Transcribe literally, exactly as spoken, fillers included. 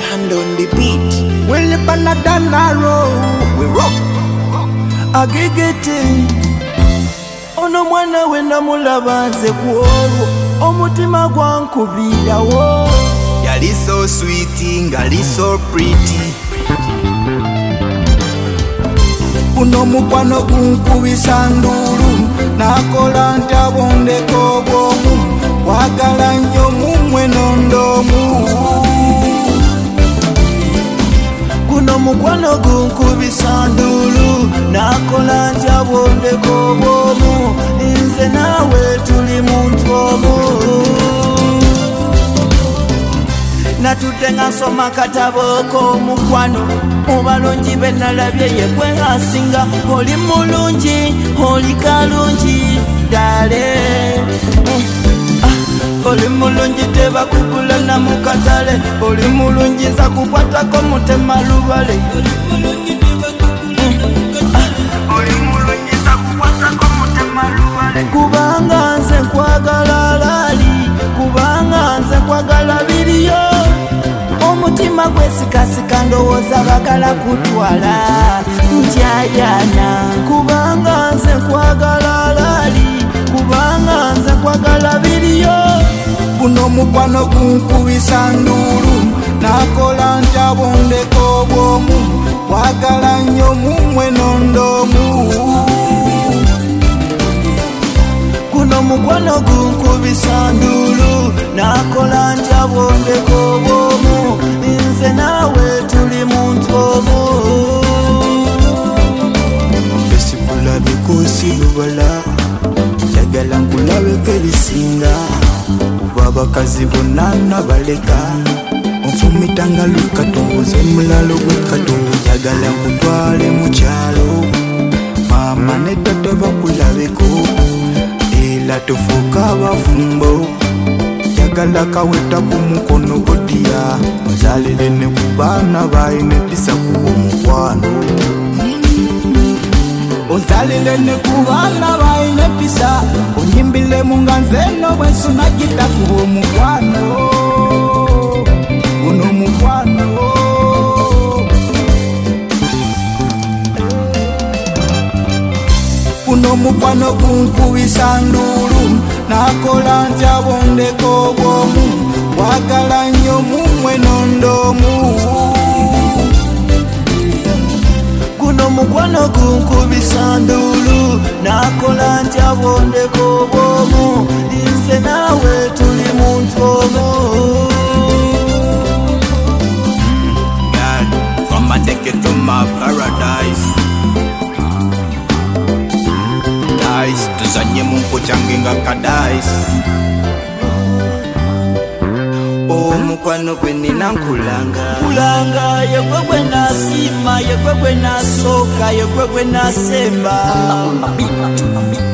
hand on the beat. Well, if I'm not done narrow, we rock. Agigete. Ono mwana wenda mulaba nze kuolwo omutima gwankubirawo. Yali so sweet, ngali so pretty. Kuno mukwano gunkubisa ndulu nakola ntya bondeko obwomu wagala nnyo mumwe nondomu. Kuno mukwano gunkubisa ndulu nakola ntya bondeko obwomu nze nawe tuli muntu omu. Natudde nga nsoma katabo k'omukwano mu balungi be nalabye ye gwe asinga. Oli mulungi oli kalungi dale, oli mulungi tebakugula na mu katale. Oli mulungi nza kukwatako mutema lubale. Oli mulungi nza kukwatako mutema lubale. Kubanga nze nkwagala lali, kubanga nze nkwagala biriyo. Omutima gwesikasika ndowooza bagala kutwala ntyayana. Kubanga nze nkwagala lali, kubanga nze nkwagala biriyo. Guno mukwano gunkubisa ndulu nakola ntya bondeko obwomu wagala nnyo mumwe nondomu. Guno mukwano gunkubisa ndulu nakola ntya bondeko obwomu nze nawe tuli muntu omu. Esikulabeko silubala njagala nkulabeko ebisinga kuba abakazi bonna nabaleka onfumitanga lwekatongoza omulalo gwekato. Njagala nkutwale mu kyalo maama ne tata bakulabeko era tofuuka abafumbo. Njagala kaweta ku mukono godiya ozalire ne ku baana baine pisa kuba omukwano. Ozalire ne ku baana baine pisa onyimbiremu nga nzeno bwensuna gita kuba omukwano. Guno mukwano Guno mukwano gunkubisa ndulu nakola ntya bondeko obwomu wagala nnyo mumwe nondomu. Guno mukwano gunkubisa ndulu nakola ntya bondeko obwomu nze nawe tuli muntu omu. God, come and take it to my paradise. Dice, tuzanye mungu change nga kadais. Omukwano gwe nina nkulanga. Kulanga yegwe gwe nasima, yegwe gwe nasoka, yegwe gwe nasemba.